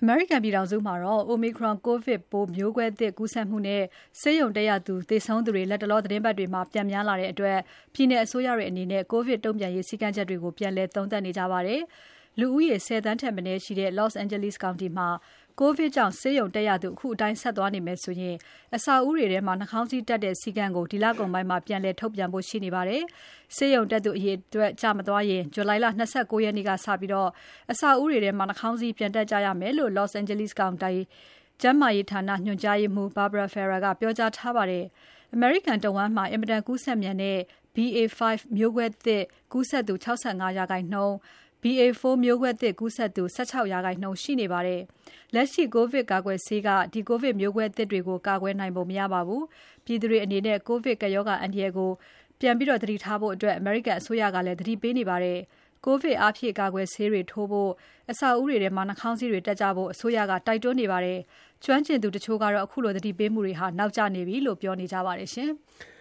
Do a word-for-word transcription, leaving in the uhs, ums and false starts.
အမေရိကန်ပြည်ထောင်စုမှာတော့ Omicron ကိုဗစ်ပိုးမျိုးကွဲသစ်ကူးစက်မှုနဲ့ဆေးရုံတက်ရသူသေဆုံးသူတွေလက်တလောသီတင်းပတ်တွေမှာပြန်များလာတဲ့အတွက်ပြည်내အစိုးရတွေအနေနဲ့ကိုဗစ်တုံ့ပြန်ရေးစည်းကမ်းချက်တွေကိုပြန်လည်သုံးသပ်နေကြပါတယ်။လူဦးရေဆယ်သန်းထက်မနည်းရှိတဲ့ Los Angeles County မှာကိုဗစ်ကြောင့်ဆေးရုံတက်ရသူအခုအတိုင်းဆက်သွားနေမယ်ဆိုရင်အဆောက်အဦတွေထဲမှာနှာခေါင်းစည်းတပ်တဲ့စည်းကမ်းကိုဒီလကုန်ပိုင်းမှာပြန်လည်ထုတ်ပြန်ဖို့ရှိနေပါတယ်။ဆေးရုံတက်သူအရေအတွက်ကျမသွားရင်ဇူလိုင်လ၂၉ရက်နေ့ကစပြီးတော့အဆောက်အဦတွေထဲမှာနှာခေါင်းစည်းပြန်တက်ကြရမယ်လို့ Los Angeles County ကျန်းမာရေးဌာနညွှန်ကြားရေးမှူး Barbara Ferrer ကပြောကြားထားပါတယ်။ American တဝန်းမှာအင်မတန်ကူးစက်မြန်တဲ့ B A ၅ မျိုးကွဲသစ်ကူးစက်သူ၆၅ရာခိုင်နှုန်း B A ၄ မျိုးကွဲသစ်ကူးစက်သူ၁၆ရာခိုင်နှုန်းရှိနေပါတယ်။လက်ရှိကိုဗစ်ကာကွယ်ဆေးကဒီကိုဗစ်မျိုးကွဲသစ်တွေကိုကာကွယ်နိုင်ပုံမရပါဘူး။ပြည်သူတွေအနေနဲ့ကိုဗစ်ကပ်ရောဂါအန္တရာယ်ကိုပြန်ပြီးတော့သတိထားဖို့အတွက်အမေရိကန်အစိုးရကလည်းသတိပေးနေပါတယ်။ကိုဗစ်အားဖြည့်ကာကွယ်ဆေးတွေထိုးဖို့အဆောက်အဦတွေထဲမှာနှာခေါင်းစည်းတွေတပ်ကြဖို့အစိုးရကတိုက်တွန်းနေပါတယ်။ကျွမ်းကျင်သူတချို့ကတော့အခုလိုသတိပေးမှုတွေဟာနောက်ကျနေပြီလို့ပြောနေကြပါတယ်ရှင်။